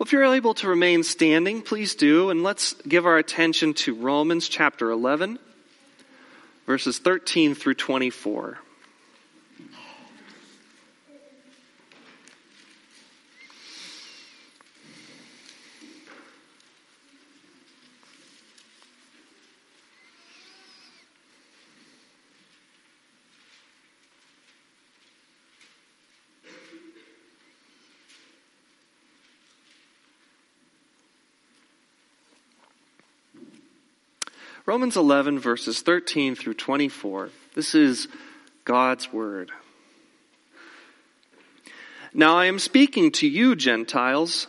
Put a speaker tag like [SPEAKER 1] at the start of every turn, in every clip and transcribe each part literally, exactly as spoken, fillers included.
[SPEAKER 1] Well, if you're able to remain standing, please do, and let's give our attention to Romans chapter eleven, verses thirteen through twenty-four. Romans eleven, verses thirteen through twenty-four. This is God's word. Now I am speaking to you, Gentiles.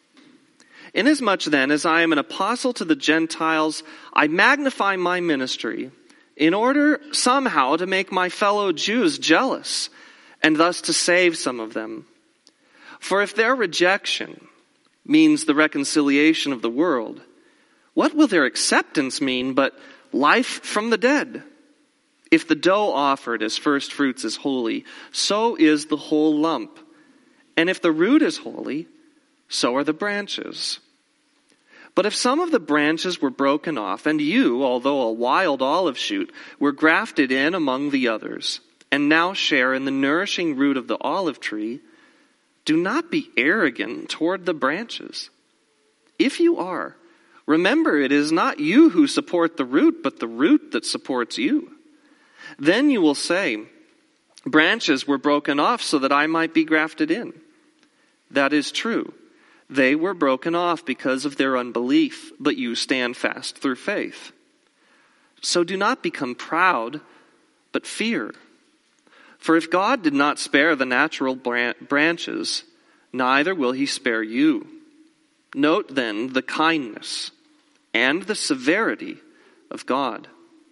[SPEAKER 1] Inasmuch then as I am an apostle to the Gentiles, I magnify my ministry in order somehow to make my fellow Jews jealous and thus to save some of them. For if their rejection means the reconciliation of the world, what will their acceptance mean but life from the dead? If the dough offered as first fruits is holy, so is the whole lump. And if the root is holy, so are the branches. But if some of the branches were broken off, and you, although a wild olive shoot, were grafted in among the others, and now share in the nourishing root of the olive tree, do not be arrogant toward the branches. If you are, remember, it is not you who support the root, but the root that supports you. Then you will say, branches were broken off so that I might be grafted in. That is true. They were broken off because of their unbelief, but you stand fast through faith. So do not become proud, but fear. For if God did not spare the natural branches, neither will he spare you. Note then the kindness and the severity of God.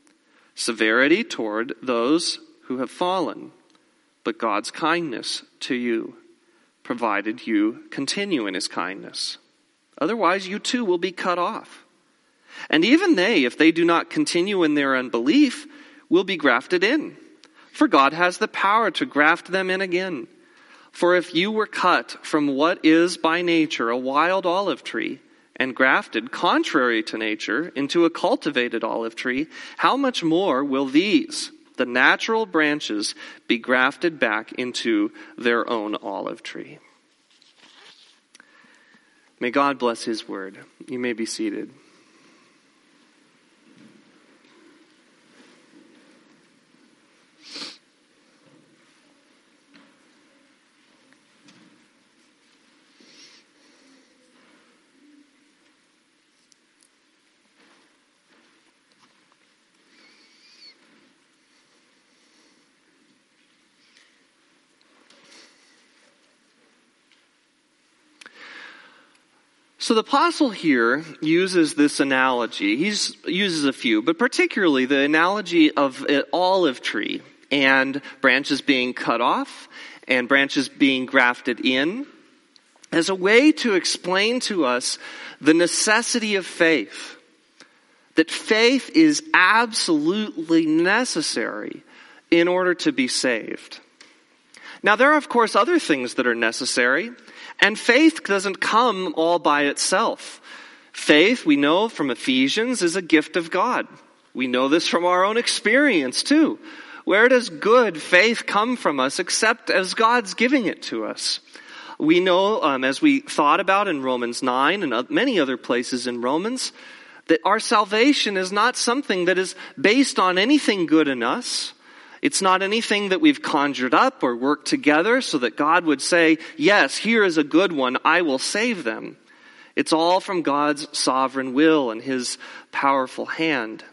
[SPEAKER 1] Severity toward those who have fallen, but God's kindness to you, provided you continue in his kindness. Otherwise you too will be cut off. And even they, if they do not continue in their unbelief, will be grafted in. For God has the power to graft them in again. For if you were cut from what is by nature a wild olive tree and grafted, contrary to nature, into a cultivated olive tree, how much more will these, the natural branches, be grafted back into their own olive tree? May God bless his word. You may be seated. So the apostle here uses this analogy. He uses a few, but particularly the analogy of an olive tree and branches being cut off and branches being grafted in as a way to explain to us the necessity of faith. That faith is absolutely necessary in order to be saved. Now there are of course other things that are necessary. And faith doesn't come all by itself. Faith, we know from Ephesians, is a gift of God. We know this from our own experience too. Where does good faith come from us except as God's giving it to us? We know, um, as we thought about in Romans nine and many other places in Romans, that our salvation is not something that is based on anything good in us. It's not anything that we've conjured up or worked together so that God would say, yes, here is a good one, I will save them. It's all from God's sovereign will and his powerful hand.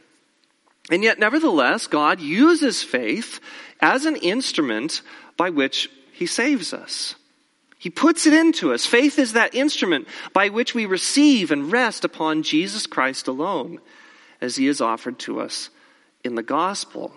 [SPEAKER 1] And yet, nevertheless, God uses faith as an instrument by which he saves us. He puts it into us. Faith is that instrument by which we receive and rest upon Jesus Christ alone, as he is offered to us in the gospel.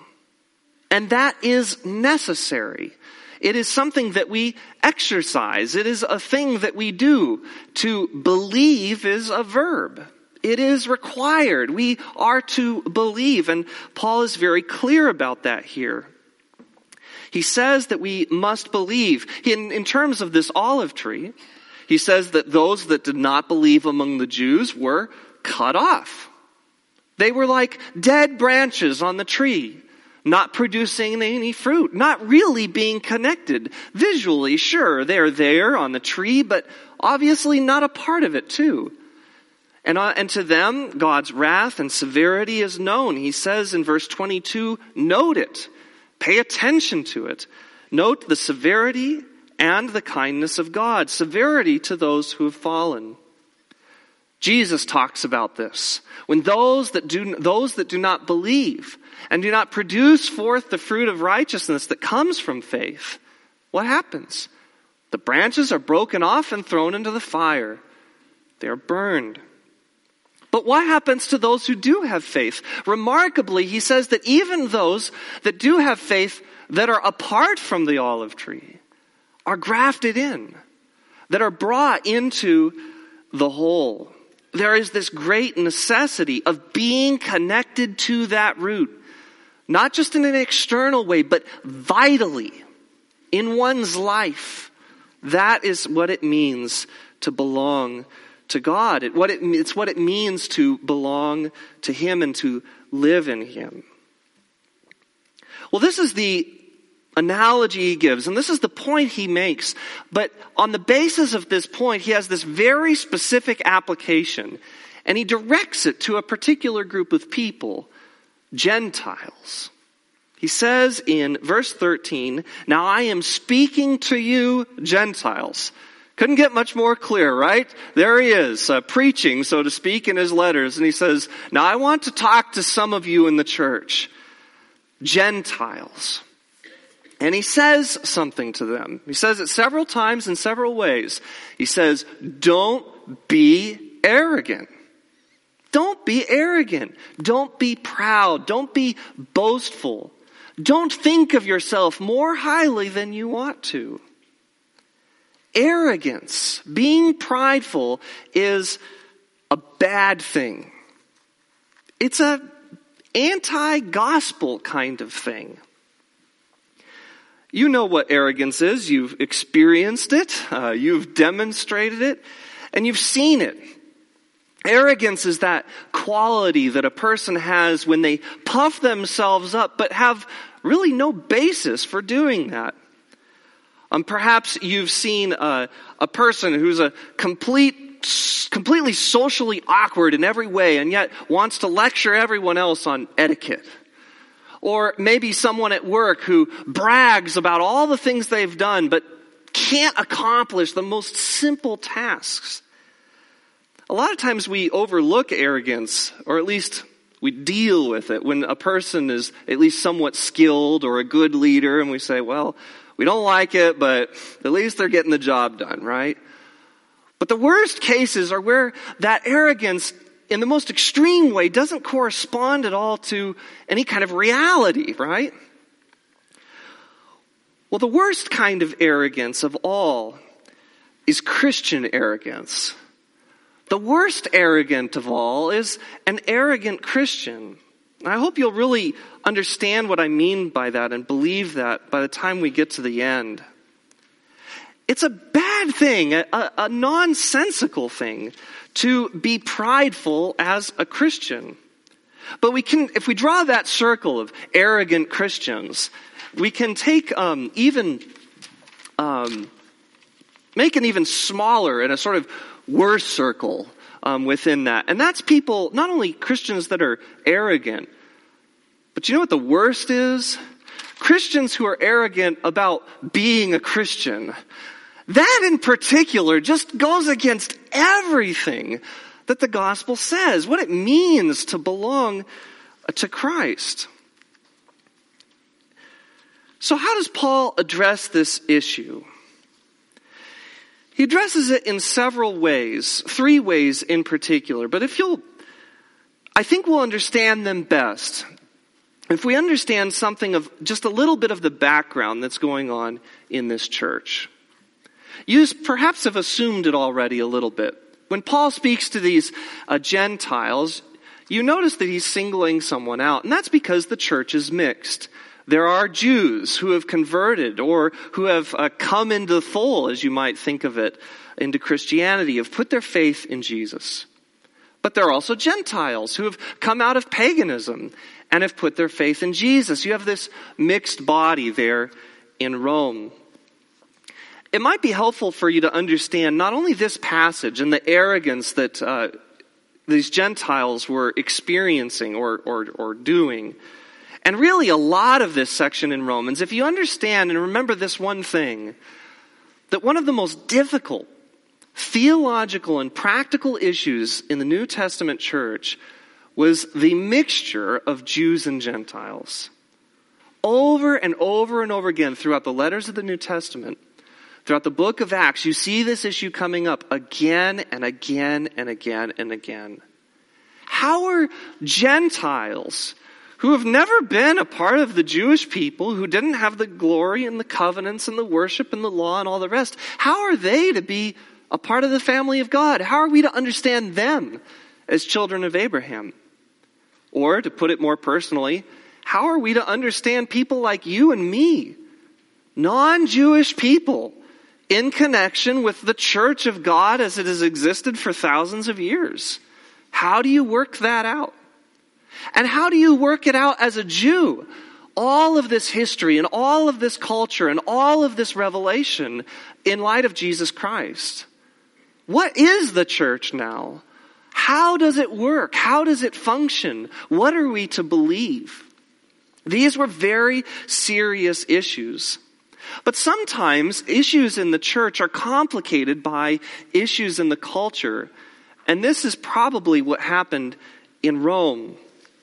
[SPEAKER 1] And that is necessary. It is something that we exercise. It is a thing that we do. To believe is a verb. It is required. We are to believe. And Paul is very clear about that here. He says that we must believe. In, in terms of this olive tree, He says that those that did not believe among the Jews were cut off. They were like dead branches on the tree, not producing any fruit, not really being connected. Visually, sure, they're there on the tree, but obviously not a part of it too. And, uh, and to them, God's wrath and severity is known. He says in verse twenty-two, note it. Pay attention to it. Note the severity and the kindness of God. Severity to those who have fallen. Jesus talks about this. When those that do, those that do not believe and do not produce forth the fruit of righteousness that comes from faith, what happens? The branches are broken off and thrown into the fire. They are burned. But what happens to those who do have faith? Remarkably, he says that even those that do have faith that are apart from the olive tree are grafted in, that are brought into the whole. There is this great necessity of being connected to that root, not just in an external way, but vitally in one's life. That is what it means to belong to God. It, what it, it's what it means to belong to Him and to live in Him. Well, this is the analogy he gives, and this is the point he makes. But on the basis of this point, he has this very specific application, and he directs it to a particular group of people, Gentiles. He says in verse thirteen, now I am speaking to you, Gentiles. Couldn't get much more clear, right? There he is, uh, preaching, so to speak, in his letters. And he says, now I want to talk to some of you in the church, Gentiles. And he says something to them. He says it several times in several ways. He says, don't be arrogant. Don't be arrogant. Don't be proud. Don't be boastful. Don't think of yourself more highly than you ought to. Arrogance, being prideful, is a bad thing. It's a anti-gospel kind of thing. You know what arrogance is. You've experienced it. Uh, you've demonstrated it. And you've seen it. Arrogance is that quality that a person has when they puff themselves up but have really no basis for doing that. Um, perhaps you've seen a, a person who's a complete, completely socially awkward in every way and yet wants to lecture everyone else on etiquette. Or maybe someone at work who brags about all the things they've done but can't accomplish the most simple tasks. A lot of times we overlook arrogance, or at least we deal with it when a person is at least somewhat skilled or a good leader, and we say, well, we don't like it, but at least they're getting the job done, right? But the worst cases are where that arrogance, in the most extreme way, doesn't correspond at all to any kind of reality, right? Well, the worst kind of arrogance of all is Christian arrogance. The worst arrogant of all is an arrogant Christian. I hope you'll really understand what I mean by that and believe that by the time we get to the end. It's a bad thing, a, a nonsensical thing, to be prideful as a Christian. But we can, if we draw that circle of arrogant Christians, we can take um, even, um, make an even smaller and a sort of worse circle um, within that. And that's people, not only Christians that are arrogant, but you know what the worst is? Christians who are arrogant about being a Christian. That in particular just goes against everything that the gospel says, what it means to belong to Christ. So how does Paul address this issue? He addresses it in several ways, three ways in particular. But if you'll, I think we'll understand them best if we understand something of just a little bit of the background that's going on in this church. You perhaps have assumed it already a little bit. When Paul speaks to these uh, Gentiles, you notice that he's singling someone out, and that's because the church is mixed. There are Jews who have converted or who have uh, come into the fold, as you might think of it, into Christianity, have put their faith in Jesus. But there are also Gentiles who have come out of paganism and have put their faith in Jesus. You have this mixed body there in Rome. It might be helpful for you to understand not only this passage and the arrogance that uh, these Gentiles were experiencing or, or, or doing, and really a lot of this section in Romans, if you understand and remember this one thing, that one of the most difficult theological and practical issues in the New Testament church was the mixture of Jews and Gentiles. Over and over and over again throughout the letters of the New Testament, throughout the book of Acts, you see this issue coming up again and again and again and again. How are Gentiles who have never been a part of the Jewish people, who didn't have the glory and the covenants and the worship and the law and all the rest, how are they to be a part of the family of God? How are we to understand them as children of Abraham? Or, to put it more personally, how are we to understand people like you and me, non-Jewish people, in connection with the church of God as it has existed for thousands of years? How do you work that out? And how do you work it out as a Jew? All of this history and all of this culture and all of this revelation in light of Jesus Christ. What is the church now? How does it work? How does it function? What are we to believe? These were very serious issues. But sometimes issues in the church are complicated by issues in the culture. And this is probably what happened in Rome.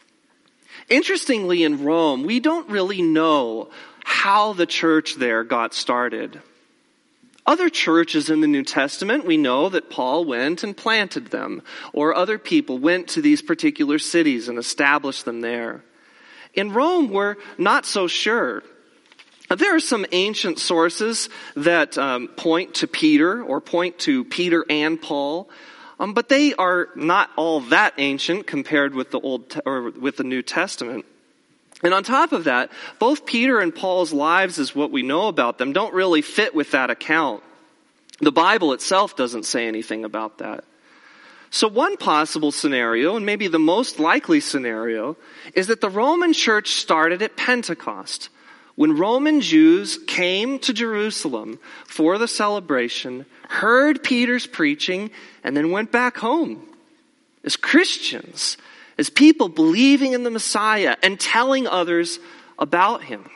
[SPEAKER 1] Interestingly, in Rome, we don't really know how the church there got started. Other churches in the New Testament, we know that Paul went and planted them, or other people went to these particular cities and established them there. In Rome, we're not so sure. There are some ancient sources that um, point to Peter, or point to Peter and Paul, um, but they are not all that ancient compared with the Old Te- or with the New Testament. And on top of that, both Peter and Paul's lives, as what we know about them, don't really fit with that account. The Bible itself doesn't say anything about that. So one possible scenario, and maybe the most likely scenario, is that the Roman church started at Pentecost, when Roman Jews came to Jerusalem for the celebration, heard Peter's preaching, and then went back home as Christians, as people believing in the Messiah and telling others about him.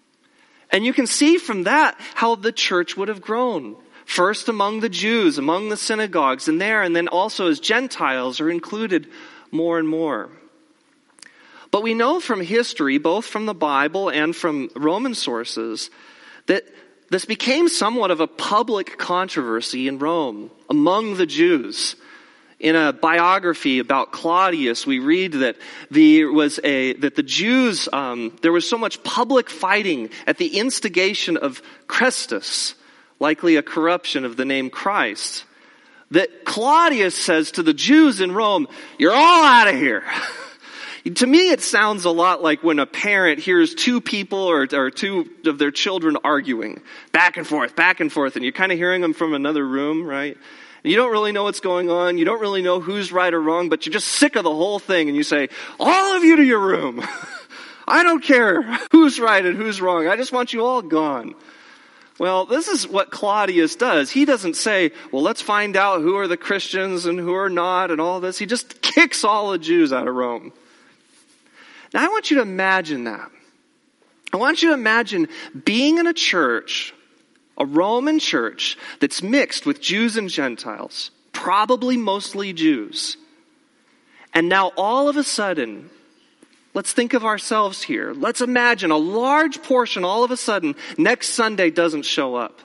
[SPEAKER 1] And you can see from that how the church would have grown. First among the Jews, among the synagogues, and there, and then also as Gentiles are included more and more. But we know from history, both from the Bible and from Roman sources, that this became somewhat of a public controversy in Rome among the Jews. In a biography about Claudius, we read that there was a that the Jews um, there was so much public fighting at the instigation of Chrestus, likely a corruption of the name Christ, that Claudius says to the Jews in Rome, "You're all out of here." To me, it sounds a lot like when a parent hears two people or, or two of their children arguing back and forth, back and forth, and you're kind of hearing them from another room, right? And you don't really know what's going on. You don't really know who's right or wrong, but you're just sick of the whole thing, and you say, "All of you to your room. I don't care who's right and who's wrong. I just want you all gone." Well, this is what Claudius does. He doesn't say, well, let's find out who are the Christians and who are not and all this. He just kicks all the Jews out of Rome. Now, I want you to imagine that. I want you to imagine being in a church, a Roman church, that's mixed with Jews and Gentiles, probably mostly Jews. And now all of a sudden, let's think of ourselves here. Let's imagine a large portion all of a sudden next Sunday doesn't show up.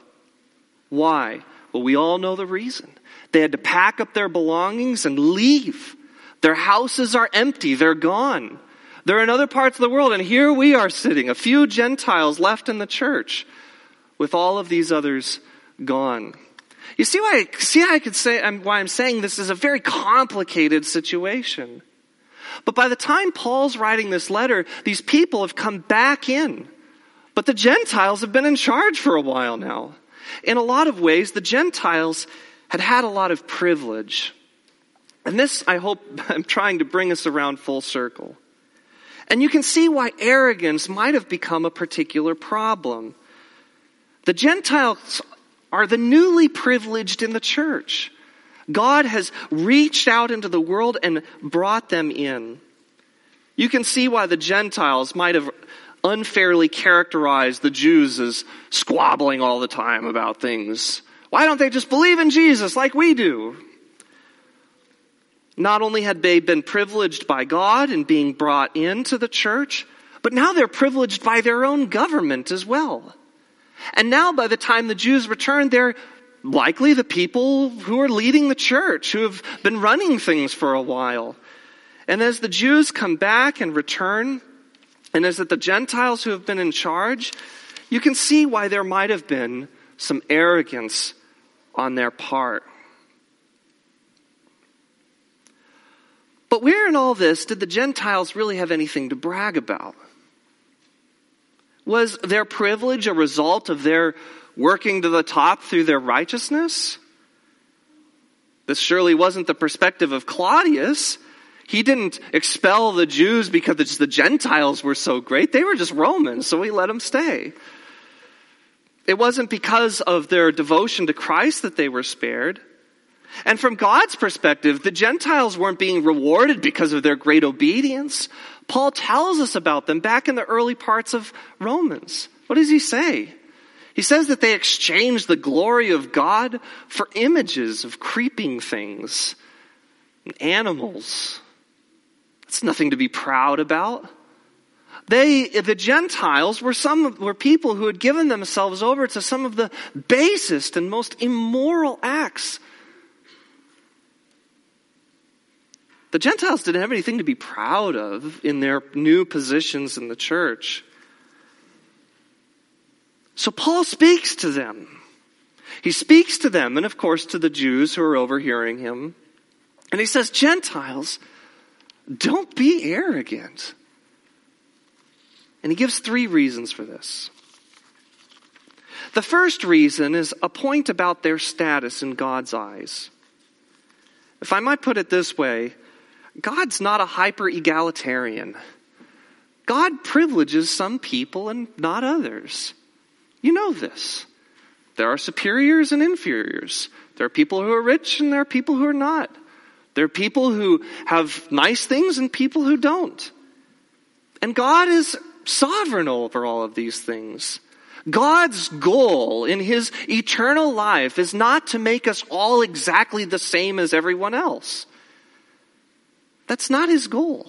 [SPEAKER 1] Why? Well, we all know the reason. They had to pack up their belongings and leave. Their houses are empty. They're gone. They're in other parts of the world, and here we are sitting, a few Gentiles left in the church, with all of these others gone. You see why? See how I could say why I'm saying this is a very complicated situation. But by the time Paul's writing this letter, these people have come back in. But the Gentiles have been in charge for a while now. In a lot of ways, the Gentiles had had a lot of privilege. And this, I hope, I'm trying to bring us around full circle. And you can see why arrogance might have become a particular problem. The Gentiles are the newly privileged in the church. God has reached out into the world and brought them in. You can see why the Gentiles might have unfairly characterized the Jews as squabbling all the time about things. Why don't they just believe in Jesus like we do? Not only had they been privileged by God in being brought into the church, but now they're privileged by their own government as well. And now by the time the Jews return, they're likely the people who are leading the church, who have been running things for a while. And as the Jews come back and return, and as the Gentiles who have been in charge, you can see why there might have been some arrogance on their part. But where in all this did the Gentiles really have anything to brag about? Was their privilege a result of their working to the top through their righteousness? This surely wasn't the perspective of Claudius. He didn't expel the Jews because the Gentiles were so great. They were just Romans, so he let them stay. It wasn't because of their devotion to Christ that they were spared. And from God's perspective, the Gentiles weren't being rewarded because of their great obedience. Paul tells us about them back in the early parts of Romans. What does he say? He says that they exchanged the glory of God for images of creeping things, and animals. That's nothing to be proud about. They, the Gentiles, were some were people who had given themselves over to some of the basest and most immoral acts. The Gentiles didn't have anything to be proud of in their new positions in the church. So Paul speaks to them. He speaks to them, and of course to the Jews who are overhearing him. And he says, Gentiles, don't be arrogant. And he gives three reasons for this. The first reason is a point about their status in God's eyes. If I might put it this way, God's not a hyper-egalitarian. God privileges some people and not others. You know this. There are superiors and inferiors. There are people who are rich and there are people who are not. There are people who have nice things and people who don't. And God is sovereign over all of these things. God's goal in his eternal life is not to make us all exactly the same as everyone else. That's not his goal.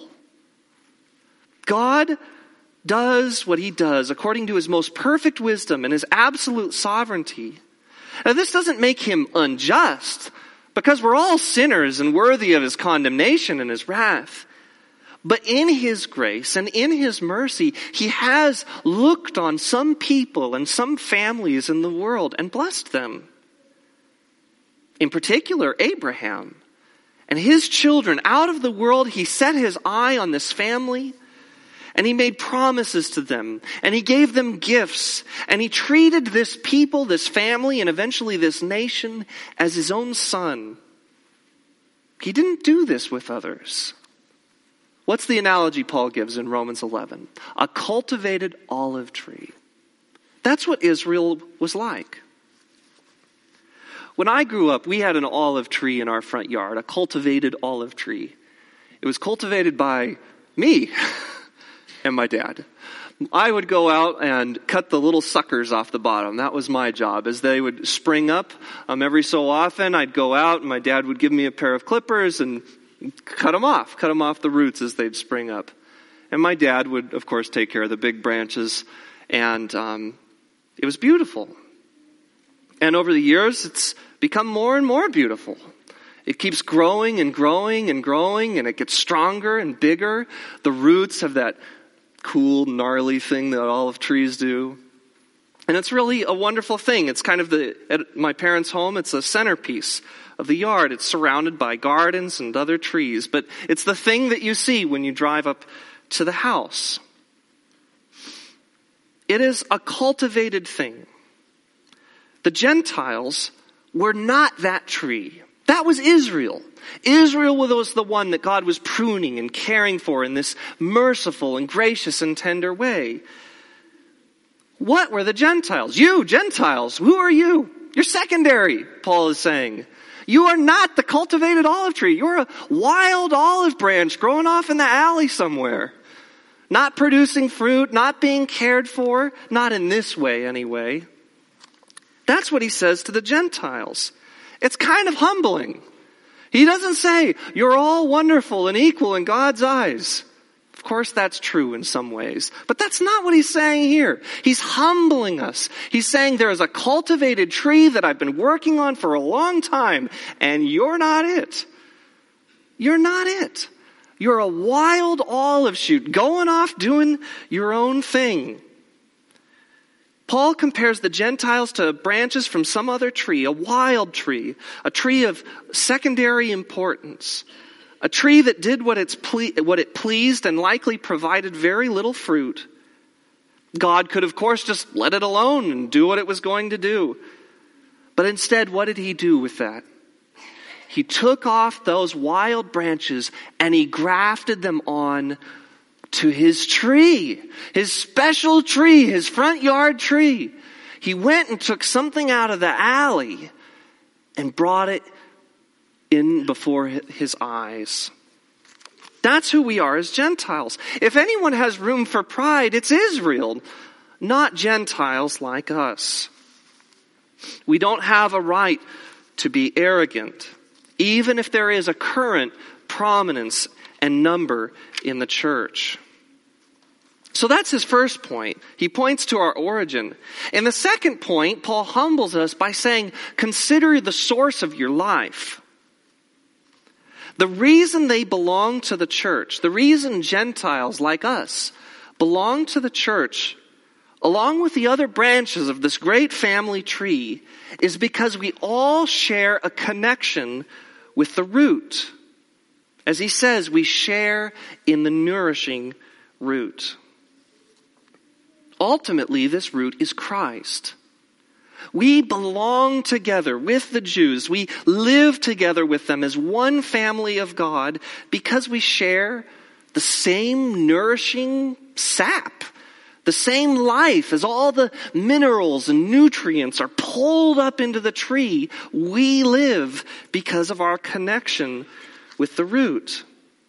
[SPEAKER 1] God does what he does according to his most perfect wisdom and his absolute sovereignty. Now, this doesn't make him unjust, because we're all sinners and worthy of his condemnation and his wrath. But in his grace and in his mercy, he has looked on some people and some families in the world and blessed them. In particular, Abraham. And his children, out of the world, he set his eye on this family, and he made promises to them, and he gave them gifts, and he treated this people, this family, and eventually this nation as his own son. He didn't do this with others. What's the analogy Paul gives in Romans eleven? A cultivated olive tree. That's what Israel was like. When I grew up, we had an olive tree in our front yard, a cultivated olive tree. It was cultivated by me and my dad. I would go out and cut the little suckers off the bottom. That was my job. As they would spring up, um, every so often, I'd go out and my dad would give me a pair of clippers and cut them off, cut them off the roots as they'd spring up. And my dad would, of course, take care of the big branches. And um, it was beautiful. And over the years, it's become more and more beautiful. It keeps growing and growing and growing, and it gets stronger and bigger. The roots have that cool, gnarly thing that olive trees do. And it's really a wonderful thing. It's kind of the, at my parents' home, it's a centerpiece of the yard. It's surrounded by gardens and other trees, but it's the thing that you see when you drive up to the house. It is a cultivated thing. The Gentiles were not that tree. That was Israel. Israel was the one that God was pruning and caring for in this merciful and gracious and tender way. What were the Gentiles? You, Gentiles, who are you? You're secondary, Paul is saying. You are not the cultivated olive tree. You're a wild olive branch growing off in the alley somewhere. Not producing fruit, not being cared for, not in this way anyway. That's what he says to the Gentiles. It's kind of humbling. He doesn't say, you're all wonderful and equal in God's eyes. Of course, that's true in some ways. But that's not what he's saying here. He's humbling us. He's saying there is a cultivated tree that I've been working on for a long time, and you're not it. You're not it. You're a wild olive shoot going off doing your own thing. Paul compares the Gentiles to branches from some other tree, a wild tree, a tree of secondary importance. A tree that did what, it's ple- what it pleased and likely provided very little fruit. God could, of course, just let it alone and do what it was going to do. But instead, what did he do with that? He took off those wild branches and he grafted them on to his tree, his special tree, his front yard tree. He went and took something out of the alley and brought it in before his eyes. That's who we are as Gentiles. If anyone has room for pride, it's Israel, not Gentiles like us. We don't have a right to be arrogant, even if there is a current prominence and number in the church. So that's his first point. He points to our origin. In the second point, Paul humbles us by saying, consider the source of your life. The reason they belong to the church, the reason Gentiles like us belong to the church, along with the other branches of this great family tree, is because we all share a connection with the root. As he says, we share in the nourishing root. Ultimately, this root is Christ. We belong together with the Jews. We live together with them as one family of God because we share the same nourishing sap, the same life. As all the minerals and nutrients are pulled up into the tree, we live because of our connection with the root.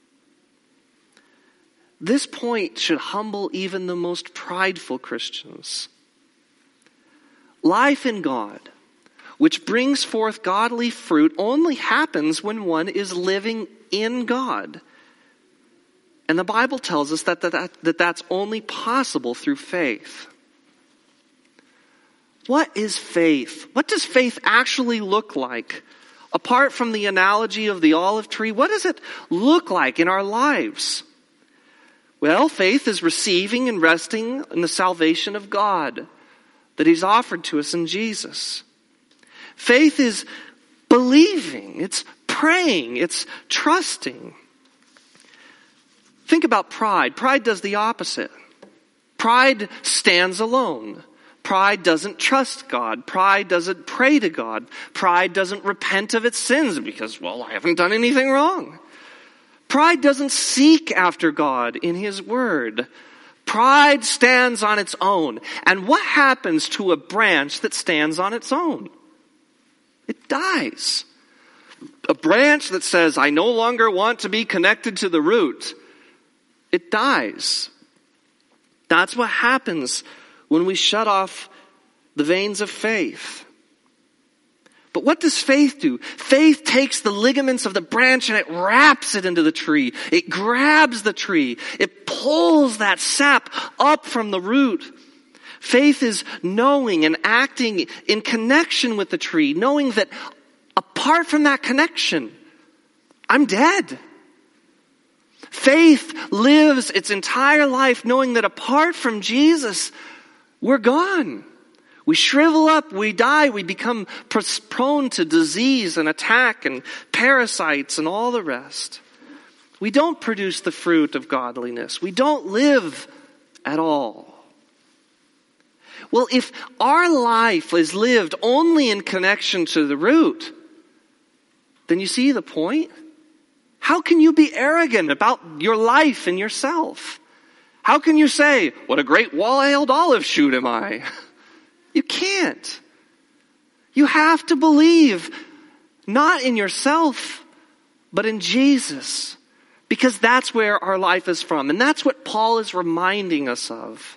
[SPEAKER 1] This point should humble even the most prideful Christians. Life in God, which brings forth godly fruit, only happens when one is living in God. And the Bible tells us that, that, that that's only possible through faith. What is faith? What does faith actually look like? Apart from the analogy of the olive tree, what does it look like in our lives? Well, faith is receiving and resting in the salvation of God that he's offered to us in Jesus. Faith is believing, it's praying, it's trusting. Think about pride. Pride does the opposite. Pride stands alone. Pride doesn't trust God. Pride doesn't pray to God. Pride doesn't repent of its sins because, well, I haven't done anything wrong. Pride doesn't seek after God in his word. Pride stands on its own. And what happens to a branch that stands on its own? It dies. A branch that says, I no longer want to be connected to the root, it dies. That's what happens when we shut off the veins of faith. But what does faith do? Faith takes the ligaments of the branch and it wraps it into the tree. It grabs the tree. It pulls that sap up from the root. Faith is knowing and acting in connection with the tree, knowing that apart from that connection, I'm dead. Faith lives its entire life knowing that apart from Jesus, we're gone. We shrivel up, we die, we become prone to disease and attack and parasites and all the rest. We don't produce the fruit of godliness. We don't live at all. Well, if our life is lived only in connection to the root, then you see the point? How can you be arrogant about your life and yourself? How can you say, what a great wall-hailed olive shoot am I? You can't. You have to believe not in yourself, but in Jesus. Because that's where our life is from. And that's what Paul is reminding us of.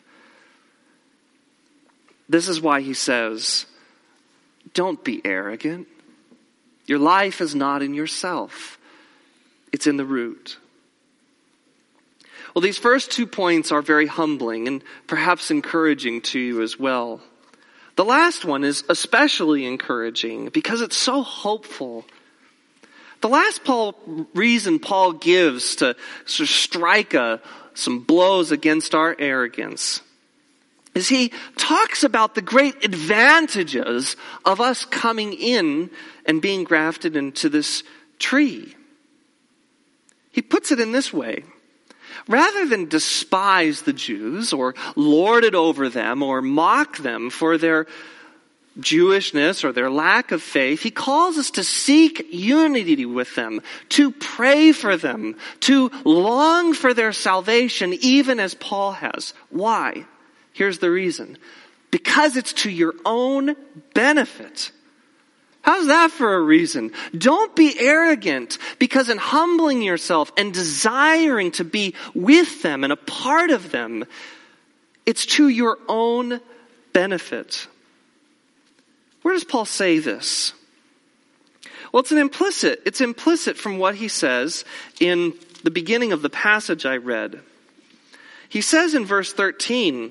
[SPEAKER 1] This is why he says, don't be arrogant. Your life is not in yourself. It's in the root. Well, these first two points are very humbling and perhaps encouraging to you as well. The last one is especially encouraging because it's so hopeful. The last Paul, reason Paul gives to sort of strike a, some blows against our arrogance is he talks about the great advantages of us coming in and being grafted into this tree. He puts it in this way. Rather than despise the Jews or lord it over them or mock them for their Jewishness or their lack of faith, he calls us to seek unity with them, to pray for them, to long for their salvation, even as Paul has. Why? Here's the reason. Because it's to your own benefit. How's that for a reason? Don't be arrogant, because in humbling yourself and desiring to be with them and a part of them, it's to your own benefit. Where does Paul say this? Well, it's an implicit, it's implicit from what he says in the beginning of the passage I read. He says in verse thirteen,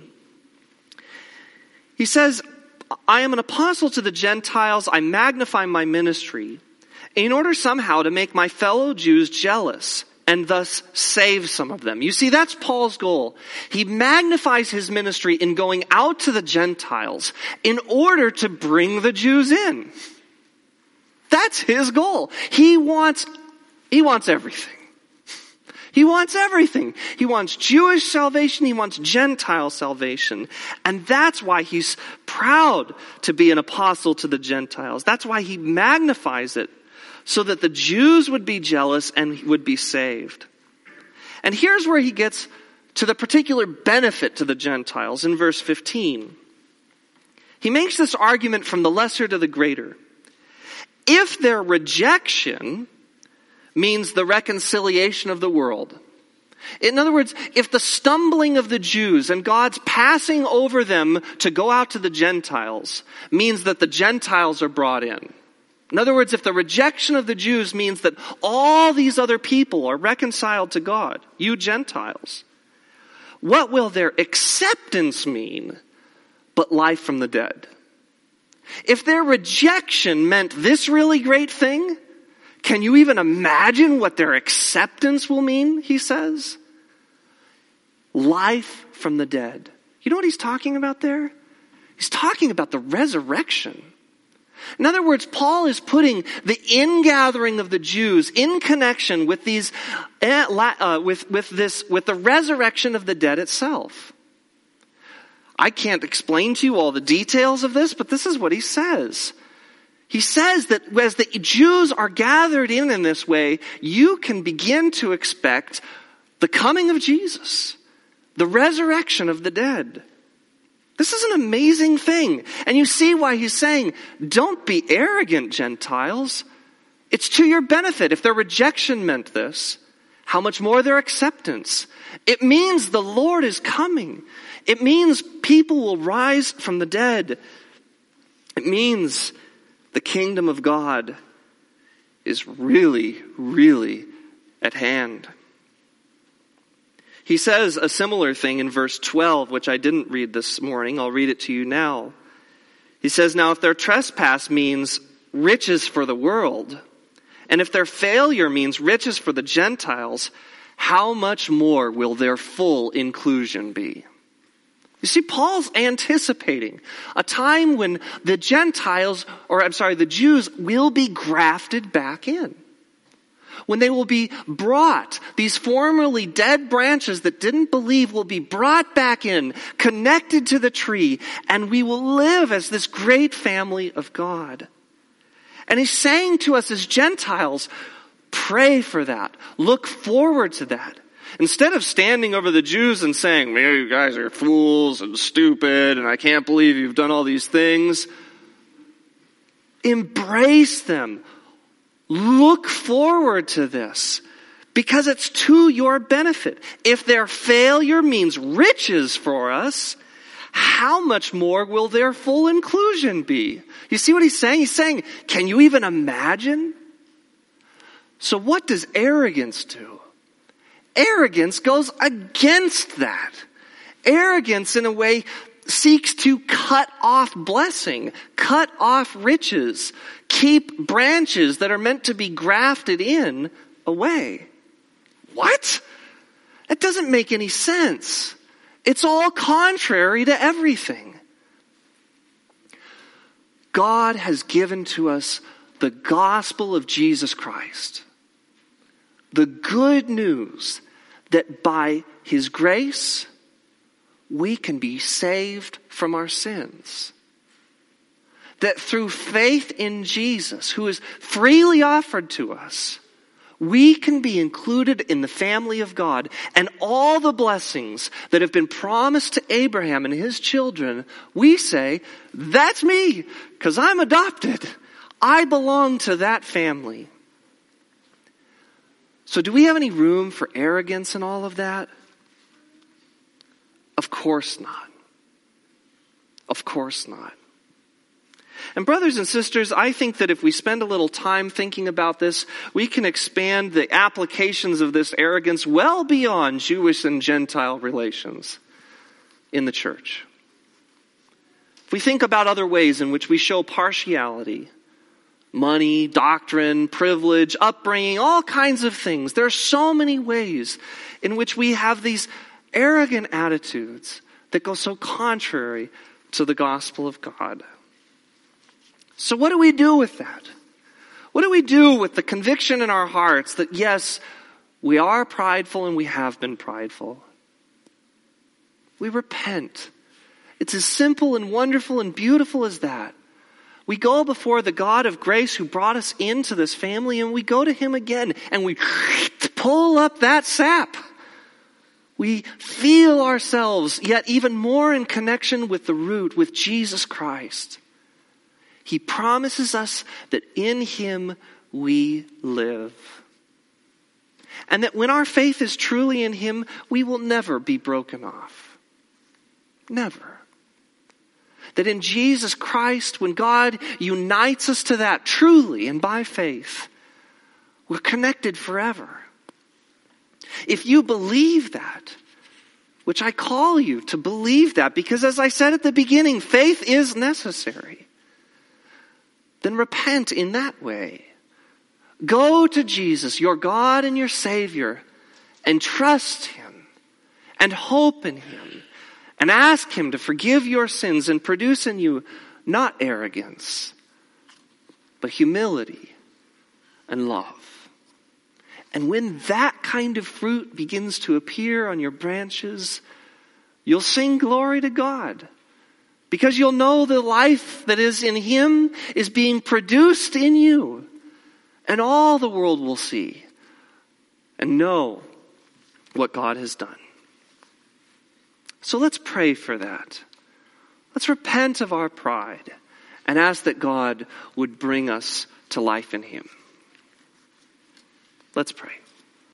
[SPEAKER 1] he says, I am an apostle to the Gentiles. I magnify my ministry in order somehow to make my fellow Jews jealous and thus save some of them. You see, that's Paul's goal. He magnifies his ministry in going out to the Gentiles in order to bring the Jews in. That's his goal. He wants, he wants everything. He wants everything. He wants Jewish salvation. He wants Gentile salvation. And that's why he's proud to be an apostle to the Gentiles. That's why he magnifies it, so that the Jews would be jealous and would be saved. And here's where he gets to the particular benefit to the Gentiles in verse fifteen. He makes this argument from the lesser to the greater. If their rejection means the reconciliation of the world. In other words, if the stumbling of the Jews and God's passing over them to go out to the Gentiles means that the Gentiles are brought in. In other words, if the rejection of the Jews means that all these other people are reconciled to God, you Gentiles, what will their acceptance mean but life from the dead? If their rejection meant this really great thing, can you even imagine what their acceptance will mean, he says? Life from the dead. You know what he's talking about there? He's talking about the resurrection. In other words, Paul is putting the ingathering of the Jews in connection with these, uh, with, with this, with the resurrection of the dead itself. I can't explain to you all the details of this, but this is what he says. He says that as the Jews are gathered in in this way, you can begin to expect the coming of Jesus, the resurrection of the dead. This is an amazing thing. And you see why he's saying, don't be arrogant, Gentiles. It's to your benefit. If their rejection meant this, how much more their acceptance? It means the Lord is coming. It means people will rise from the dead. It means the kingdom of God is really, really at hand. He says a similar thing in verse twelve, which I didn't read this morning. I'll read it to you now. He says, now if their trespass means riches for the world, and if their failure means riches for the Gentiles, how much more will their full inclusion be? You see, Paul's anticipating a time when the Gentiles, or I'm sorry, the Jews will be grafted back in. When they will be brought, these formerly dead branches that didn't believe will be brought back in, connected to the tree, and we will live as this great family of God. And he's saying to us as Gentiles, pray for that. Look forward to that. Instead of standing over the Jews and saying, man, you guys are fools and stupid, and I can't believe you've done all these things, embrace them. Look forward to this because it's to your benefit. If their failure means riches for us, how much more will their full inclusion be? You see what he's saying? He's saying, can you even imagine? So what does arrogance do? Arrogance goes against that. Arrogance, in a way, seeks to cut off blessing, cut off riches, keep branches that are meant to be grafted in away. What? That doesn't make any sense. It's all contrary to everything. God has given to us the gospel of Jesus Christ. The good news that by his grace, we can be saved from our sins. That through faith in Jesus, who is freely offered to us, we can be included in the family of God, and all the blessings that have been promised to Abraham and his children, we say, that's me, because I'm adopted. I belong to that family. So do we have any room for arrogance in all of that? Of course not. Of course not. And brothers and sisters, I think that if we spend a little time thinking about this, we can expand the applications of this arrogance well beyond Jewish and Gentile relations in the church. If we think about other ways in which we show partiality, money, doctrine, privilege, upbringing, all kinds of things, there are so many ways in which we have these arrogant attitudes that go so contrary to the gospel of God. So what do we do with that? What do we do with the conviction in our hearts that yes, we are prideful and we have been prideful? We repent. It's as simple and wonderful and beautiful as that. We go before the God of grace who brought us into this family, and we go to him again and we pull up that sap. We feel ourselves yet even more in connection with the root, with Jesus Christ. He promises us that in him we live. And that when our faith is truly in him, we will never be broken off. Never. That in Jesus Christ, when God unites us to that truly and by faith, we're connected forever. If you believe that, which I call you to believe that, because as I said at the beginning, faith is necessary, then repent in that way. Go to Jesus, your God and your Savior, and trust him and hope in him and ask him to forgive your sins and produce in you not arrogance, but humility and love. And when that kind of fruit begins to appear on your branches, you'll sing glory to God. Because you'll know the life that is in him is being produced in you. And all the world will see and know what God has done. So let's pray for that. Let's repent of our pride and ask that God would bring us to life in him. Let's pray.